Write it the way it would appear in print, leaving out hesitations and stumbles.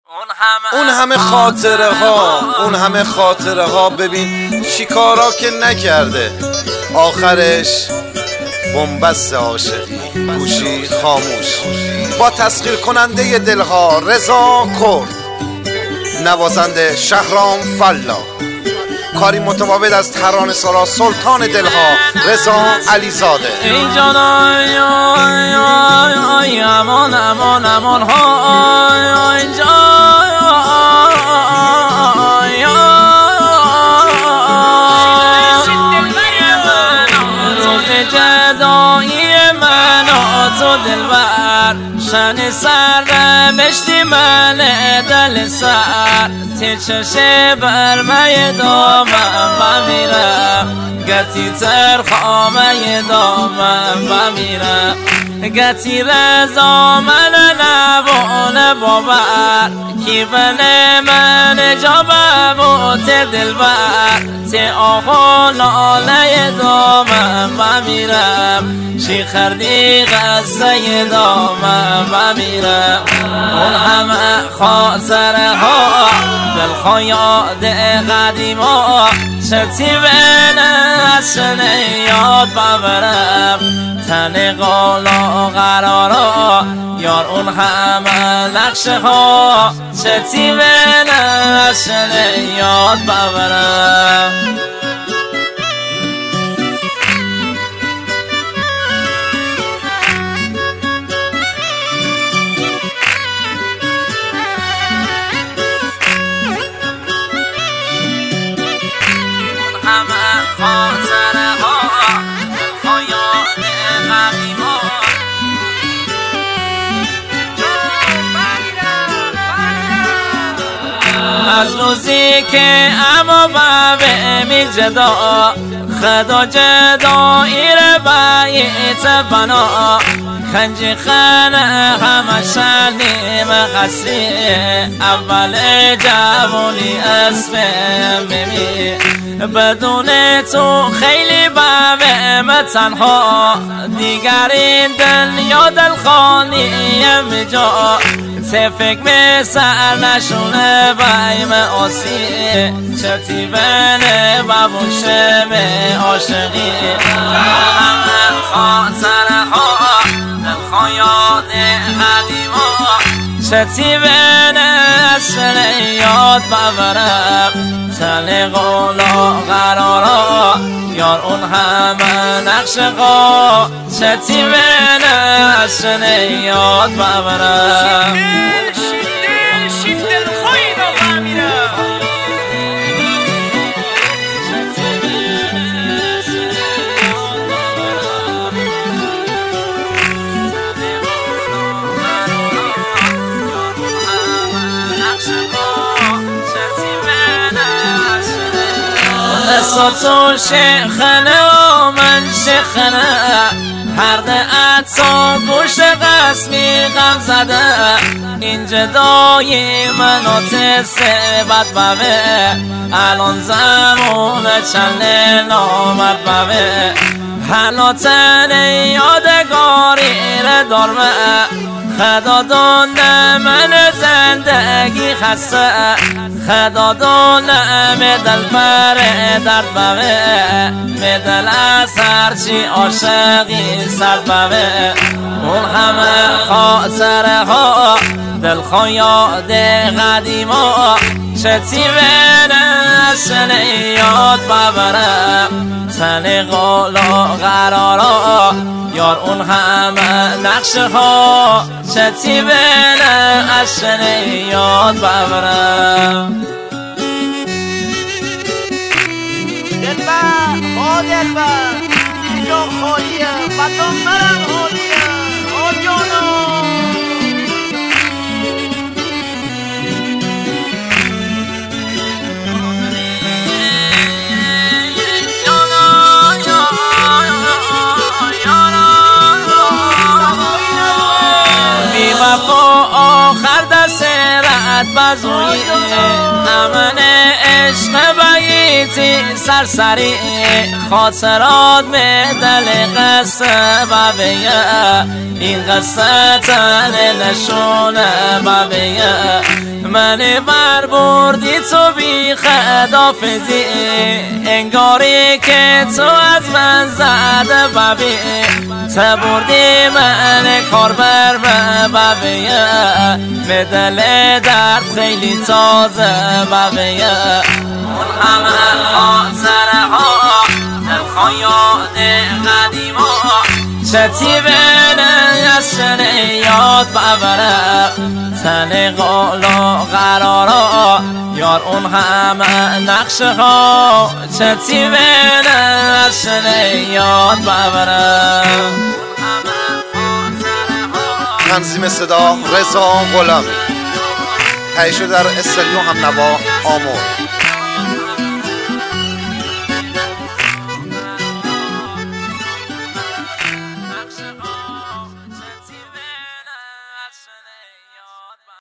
اون همه خاطره ها ببین چی کارا که نکرده، آخرش بنبست عاشقی، گوشی خاموش. با تسخیر کننده دلها رضا کرد، نوازنده شهرام فلا، کاری متفاوت از ترانه سرا سلطان دلها رضا علیزاده. ای جان آی امان امان امان ها ای جان روز جدایی من تو دلبر، شن سر بشتی من دل سر، تی چشه بر می دامم بمیرم، گتی تر خامه دامم بمیرم، گتی رضا من نبونه باور، کی بنه من جا بموت دلبر، تی آخو لاله دامم بمیرم، چی خردی غصه دامم بمیرم. اون همه خاطره ها دلخواه یاد قدیما، چتی بینه اصل یاد ببرم، تن قالا قرارا یار اون همه نقشه ها، چتی بینه اصل یاد ببرم. خاطره ها دلخواه یاد قدیما، از روزی که اما به می جدا، خدا جدایی رو بیت بنا، خنجی خانه همشن نیم خسی، اول جوانی اسمم بمی، بدون تو خیلی بمه تنها، دیگر این دنیا دلخانیم جا، ته فکر می سر نشونه بایم آسی، چتی بنه ببوشه می عاشقی. همه خاطره ها دلخواه یاد قدیما، چتی بنه اصل یاد ببرم، تن قولا قرارا یار اون همه نقشه ها، چتی بنه اصل یاد ببرم. تو شیخنه و من شیخنه، پرده عطا گوشت قسمی غم زده، این جدای من و تسته بد بوه، الان زمان چند نامد بوه، حالاتن یادگاری را دارمه، خدا دونه من زندگی خسته، خدا دونه مدل پر درد بوه، مدل از هرچی عاشقی سرد بوه. اون همه خاطره ها دلخواه یاد قدیما، چتی بینه اصل یاد ببرم، تن قولا قرارا یار اون همه نقشه ها، چتی بینه اصل یاد ببرم. دلبر دلبر اینجا خالیه، بدان مرم خالیه آجانا. آخر دست رد بزوی امن عشق بیتی سرسری، خاطرات می دل قصه ببیه، این قصه تن نشونه ببیه، منی بر بردی تو بی خدافزی انگاری که تو از من زده ببی تبردی من کار بر ببیه مدل درد خیلی تازه ببیه اون همه خاطره ها دلخواه یاد قدیما چتی بینه یسن یاد ببره تن قالا قرارا یار اون همه نقشه ها چتی بینه یسن یاد ببره تنظیم صدا رضا غلامی، تهیه شده در استودیو همنوا آمور.